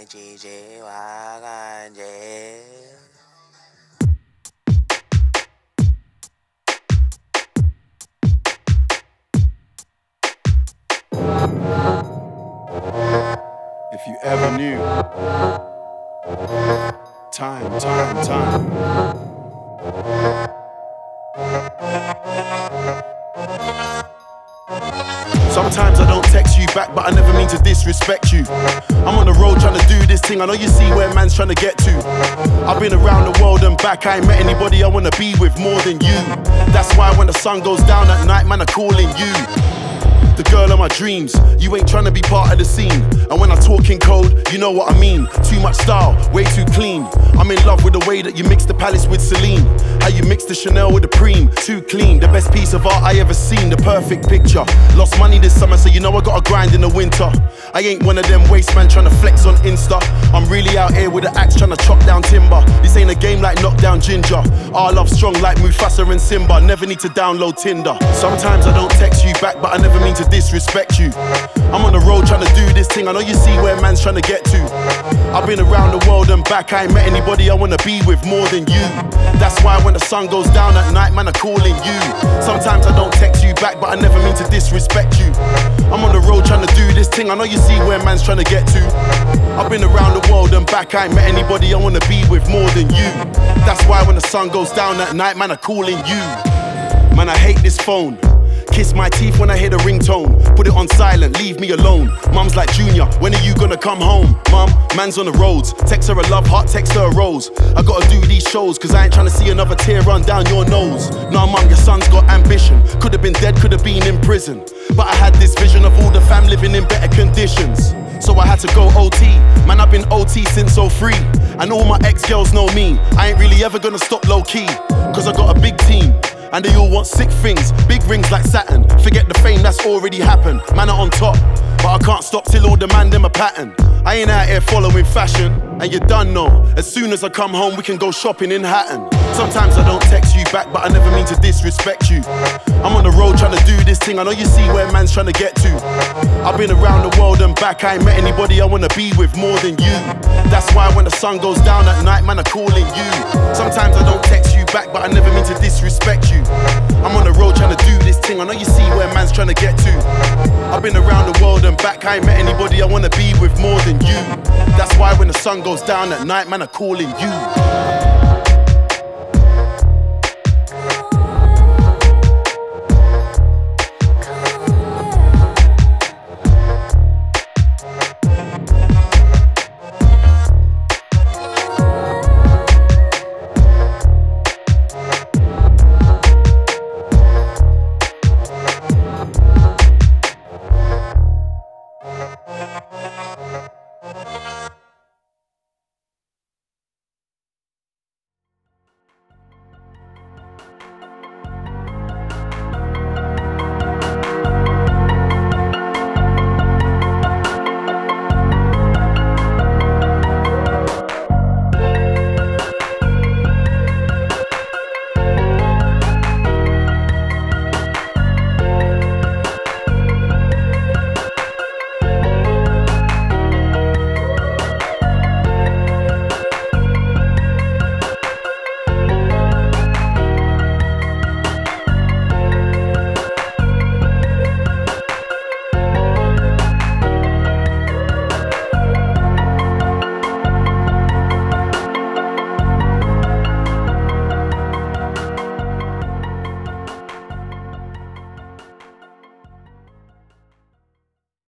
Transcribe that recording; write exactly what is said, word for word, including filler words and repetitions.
지지와 간제. If you ever knew, time, time, time. Sometimes I don't text you back, but I never mean to disrespect you. I'm on the road trying to do this thing, I know you see where man's trying to get to. I've been around the world and back, I ain't met anybody I wanna be with more than you. That's why when the sun goes down at night, man, I'm calling you the girl of my dreams. You ain't tryna be part of the scene. And when I talk in code, you know what I mean. Too much style, way too clean. I'm in love with the way that you mix the Palace with Celine. How you mix the Chanel with the Preme. Too clean, the best piece of art I ever seen. The perfect picture. Lost money this summer, so you know I gotta grind in the winter. I ain't one of them waste man tryna flex on Insta. I'm really out here with an axe tryna chop down timber. This ain't a game like knockdown ginger. Our love strong like Mufasa and Simba. Never need to download Tinder. Sometimes I don't text you back, but I never mean to disrespect you. I'm on the road trying to do this thing, I know you see where man's trying to get to. I've been around the world and back, I ain't met anybody I wanna be with more than you. That's why when the sun goes down at night, man, I'm calling you. Sometimes I don't text you back, but I never mean to disrespect you. I'm on the road trying to do this thing, I know you see where man's trying to get to. I've been around the world and back, I ain't met anybody I wanna be with more than you. That's why when the sun goes down at night, man, I'm calling you. Man, I hate this phone. Kiss my teeth when I hear the ringtone. Put it on silent, leave me alone. Mum's like, Junior, when are you gonna come home? Mum, man's on the roads. Text her a love heart, text her a rose. I gotta do these shows, cause I ain't trying to see another tear run down your nose. Nah, mum, your son's got ambition. Could've been dead, could've been in prison. But I had this vision of all the fam living in better conditions. So I had to go O T. Man, I've been O T since oh three. And all my ex-girls know me. I ain't really ever gonna stop low-key, cause I got a big team. And they all want sick things, big rings like Saturn. Forget the fame that's already happened. Man are on top, but I can't stop till all the man them a pattern. I ain't out here following fashion, and you done know. As soon as I come home, we can go shopping in Hatton. Sometimes I don't text you back, but I never mean to disrespect you. I'm on the road trying to do this thing, I know you see where man's trying to get to. I've been around the world and back, I ain't met anybody I wanna be with more than you. That's why when the sun goes down at night, man, I'm calling you. Sometimes I don't text you back, but I never mean to disrespect you. I'm on the road trying to do this thing, I know you see where man's trying to get to. I've been around the world and back, I ain't met anybody I wanna be with more than you. That's why when the sun goes down at night, man, I'm calling you.